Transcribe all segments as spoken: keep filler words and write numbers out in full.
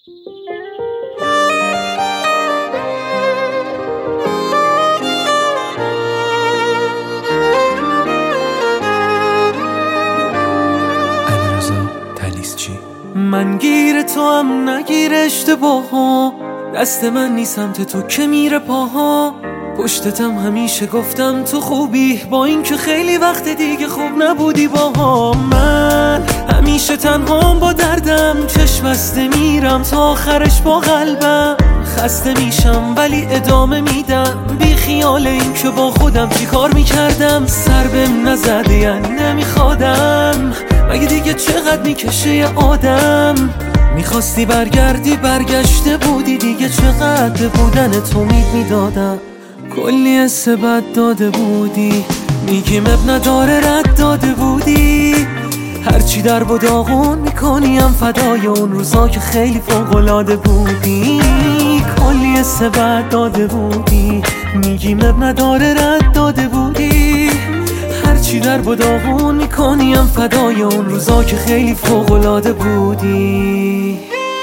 من گیر تو هم نگیر اشتباها، دست من نیست سمت تو که میره پاها. پشتتم همیشه گفتم تو خوبی، با این که خیلی وقت دیگه خوب نبودی باها. من همیشه تنهام با دردم، چشم بسته میرم تا آخرش با قلبم. خسته میشم ولی ادامه میدم، بی خیال این که با خودم چی کار میکردم. سر بهم نزده یعنی نمیخوادم، مگه دیگه چقدر میکشه یه آدم. میخواستی برگردی برگشته بودی دیگه، چقدر بودن تو امید میدادم. کلی حس بد داده بودی، میگیم اب نداره رد داده بودی. هرچی در و داغون میکنیم فدای اون روزا که خیلی فوق‌العاده بودی. کلی حس بد داده بودی، میگیم اب نداره رد داده بودی. هرچی در و داغون میکنیم فدای اون روزا که خیلی فوق‌العاده بودی.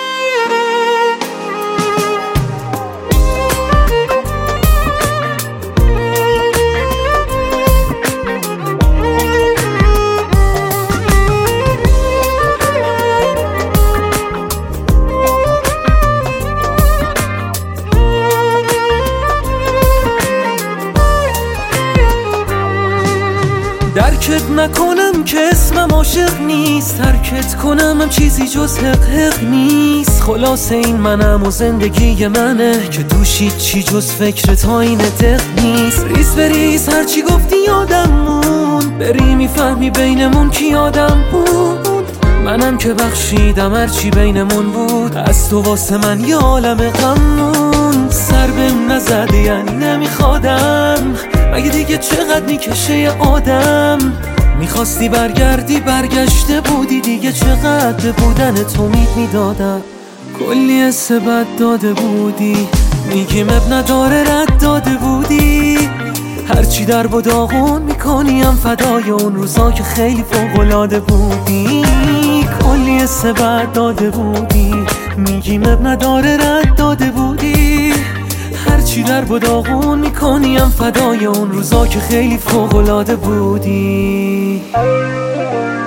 درکت نکنم که اسمم عاشق نیست، ترکت کنم هم چیزی جز حق حق نیست. خلاصه این منم و زندگی منه که توش چی جز فکرت آین دق نیست. ریز بریز هرچی گفتی یادم موند، بری میفهمی بینمون کی آدم بود. منم که بخشیدم هرچی بینمون بود، از تو واسه من یه عالم غم موند. سر بهم نزده یعنی نمیخوادم، مگه دیگه چقدر میکشه یه آدم. میخواستی برگردی برگشته بودی دیگه، چقدر بودن تو امید میدادم. کلی حس بد داده بودی، میگیم اب نداره رد داده بودی. هرچی در و داغون میکنیم فدای اون روزا که خیلی فوق‌العاده بودی. کلی حس بد داده بودی، میگیم اب نداره رد داده بودی. هرچی در و داغون میکنیم فدای اون روزا که خیلی فوق‌العاده بودی.